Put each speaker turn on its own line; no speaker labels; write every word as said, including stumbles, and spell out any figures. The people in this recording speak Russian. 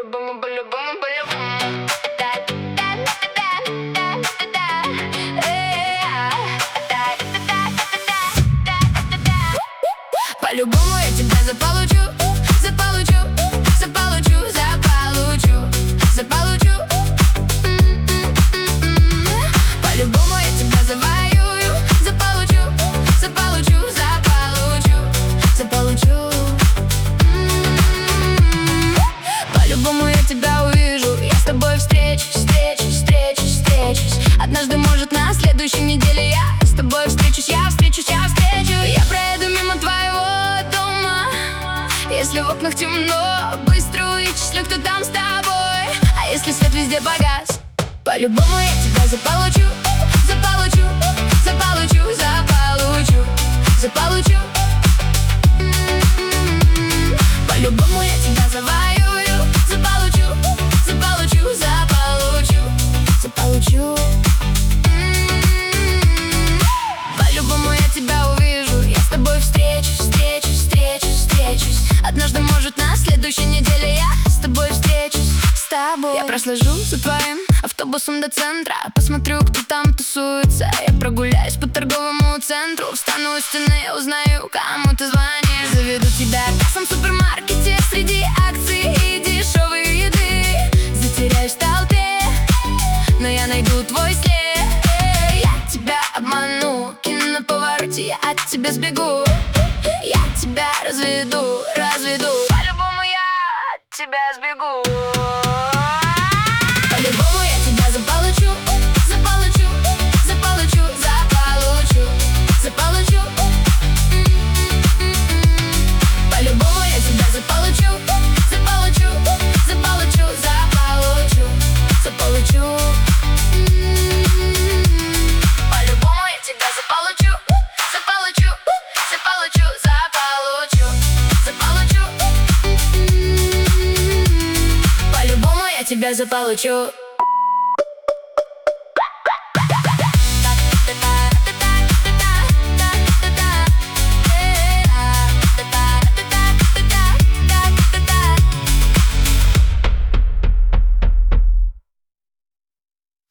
По-любому, по-любому, по-любому. Да-да-да-да-да-да-да. Э-а. Да-да-да-да-да-да-да. По-любому я тебя заполучу, заполучу, заполучу, заполучу, заполучу. По-любому я тебя завоюю, заполучу, заполучу, заполучу, заполучу. По-любому я тебя увижу, я с тобой встречусь, встречусь, встречусь, встречусь. Однажды, может, на следующей неделе я с тобой встречусь, я встречусь, я встречу. Я проеду мимо твоего дома, если в окнах темно, быстро вычислю, кто там с тобой. А если свет везде погас, по-любому я тебя заполучу, заполучу, заполучу, заполучу, заполучу. По-любому я тебя завоюю, заполучу, заполучу, заполучу, заполучу. По-любому я тебя увижу, я с тобой встречусь, встречусь, встречусь, встречусь. Однажды, может, на следующей неделе я с тобой встречусь, с тобой. Я прослежу за твоим автобусом до центра, посмотрю, кто там тусуется. Я прогуляюсь по торговому центру, встану у стены, узнаю, кому ты звонишь. Заведу тебя к кассам в супермаркете среди акций и дешевой еды. Затеряюсь в толпе, но я найду твой след. Я тебя обману, кину на повороте, я от тебя сбегу. Я тебя разведу, разведу. По-любому я от тебя сбегу. По-любому я тебя заполучу, заполучу, заполучу, заполучу, заполучу. По-любому я тебя заполучу, заполучу, заполучу, заполучу, заполучу. По-любому я тебя заполучу, заполучу, заполучу, заполучу, заполучу. По-любому я тебя заполучу.